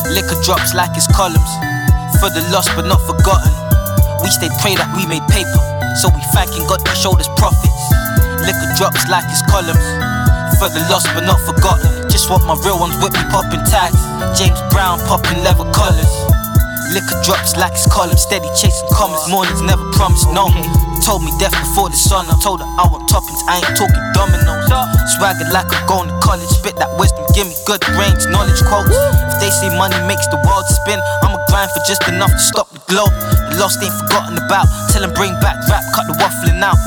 Liquor drops like it's columns. For the lost but not forgotten. We stayed prayed that we made paper, so we thanking God that showed us profits. Liquor drops like it's columns. For the lost but not forgotten. Just want my real ones with me popping tags. James Brown popping leather collars. Liquor drops like it's columns. Steady chasing commas. Mornings never promised, no. Told me death before the sun. I told her I want toppings, I ain't talking dominoes. Swagger like I'm going to college. Spit that wisdom, give me good brains, knowledge quotes. If they say money makes the world spin, I'ma grind for just enough to stop the globe. The lost ain't forgotten about. Tell them bring back rap, cut the waffling out.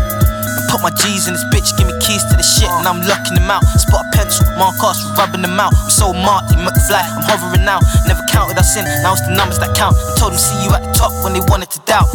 And put my G's in this bitch, give me keys to the shit, and I'm locking them out. Spot a pencil, mark us, rubbing them out. I'm so marked, they McFly, I'm hovering now. Never counted us in, now it's the numbers that count. I told them see you at the top when they wanted to doubt.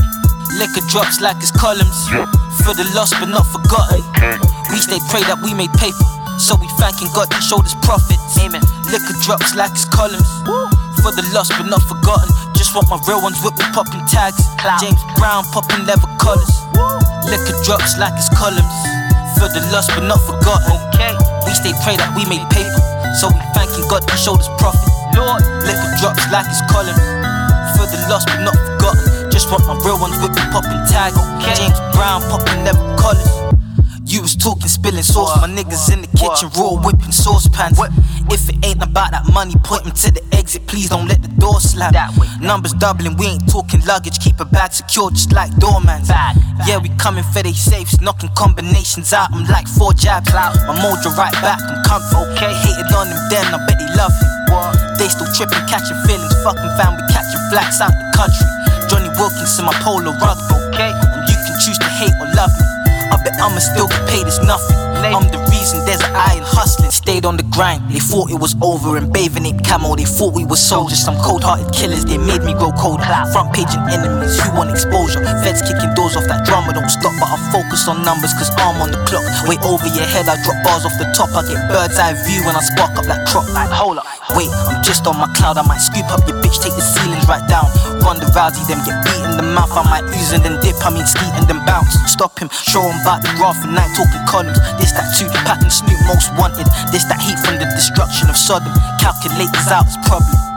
Liquor drops like it's columns. For the lost but not forgotten. We stayed prayed that we made paper, so we thanking God that showed us profits. Amen. Liquor drops like it's columns. For the lost but not forgotten. Just want my real ones with me popping tags. James Brown popping leather collars. Liquor drops like it's columns. For the lost but not forgotten. We stayed prayed that we made paper, so we thanking God that showed us profit. Liquor drops like it's columns. For the lost but not forgotten. Just want my real ones with me popping tags. James Brown popping leather collars. You was talking spilling sauce. My niggas in the kitchen raw whipping saucepans. If it ain't about that money, point them to the exit. Please don't let the door slam. Numbers doubling, we ain't talking luggage. Keep a bag secure just like doormans. Yeah, we coming for they safes, knocking combinations out. I'm like 4 jabs. My mojo right back, I'm comfy. They hated on them then, I bet they love him. They still tripping, catching feelings. Fucking fam, we catching flats out the country. Johnny Wilkinson, my polo rugby. And you can choose to hate or love me. I bet I'ma still get paid as nothing. I'm the reason there's an eye in hustling. Stayed on the grind, they thought it was over. And bathing ape camo, they thought we were soldiers. Some cold-hearted killers, they made me grow colder. Front paging enemies, who want exposure? Feds kicking doors off, that drama don't stop. But I focus on numbers, cause I'm on the clock. Way over your head, I drop bars off the top. I get bird's eye view when I spark up that crop. Like, hold up, wait, I'm just on my cloud. I might scoop up your bitch, take the ceilings right down. Run the Rousey, them get beat in the mouth. I might ooze and then dip, I mean skeet and then bounce. Stop him, show him about the graph and night talking columns. This that two pack and Snoop most wanted. This that heat from the destruction of Sodom. Calculators out his problem.